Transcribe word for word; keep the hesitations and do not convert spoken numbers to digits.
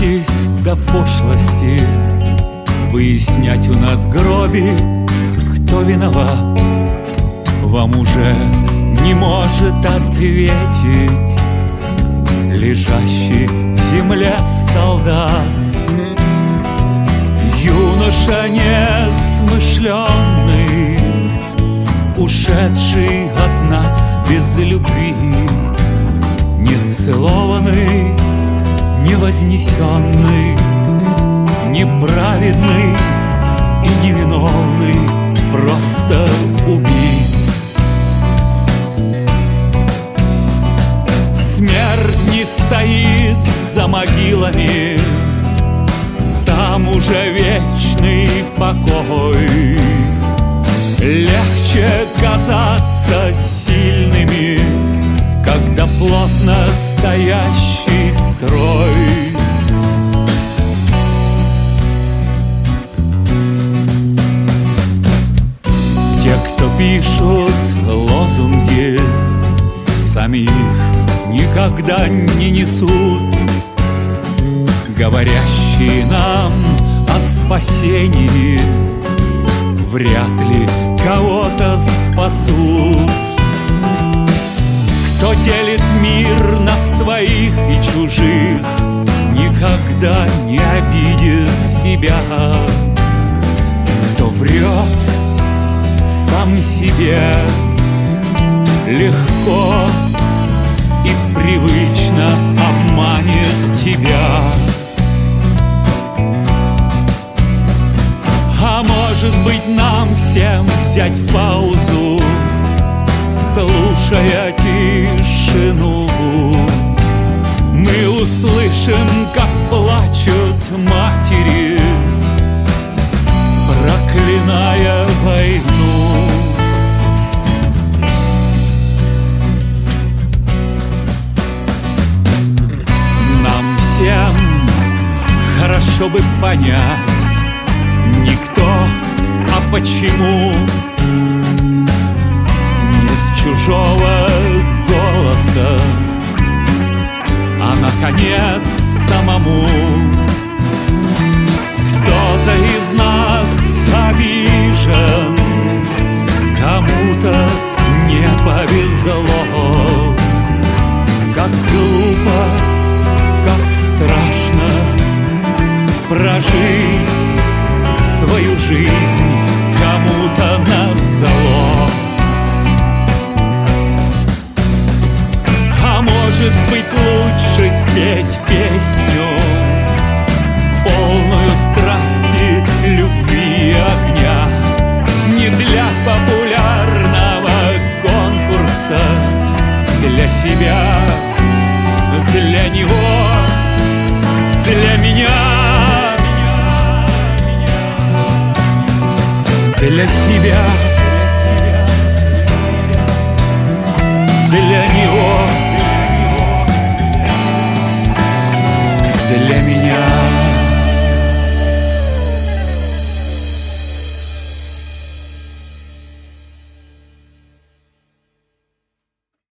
Доводитесь до пошлости выяснять у надгробий, кто виноват. Вам уже не может ответить лежащий в земле солдат. Юноша несмышленный, ушедший от нас без любви, не целованный, не вознесенный, неправедный и невиновный, просто убит. Смерть не стоит за могилами, там уже вечный покой. Легче казаться сильными, когда плотно стоящий строй. Те, кто пишут лозунги, сами их никогда не несут, говорящие нам о спасении, вряд ли кого-то спасут. Кто делит мир на своих и чужих, никогда не обидит себя. Кто врет сам себе легко и привычно обманет тебя. А может быть, нам всем взять паузу, слушая тишину? Мы услышим, как плачут матери, проклиная войну. Нам всем хорошо бы понять не кто, а почему. Не с чужого голоса, а наконец самому. Кто-то из нас обижен, кому-то не повезло. Как глупо, как страшно прожить свою жизнь кому-то назло. А может быть, лучше спеть песню, полную страсти, любви и огня, не для популярного конкурса, для себя, для него, для меня. Для себя, для них.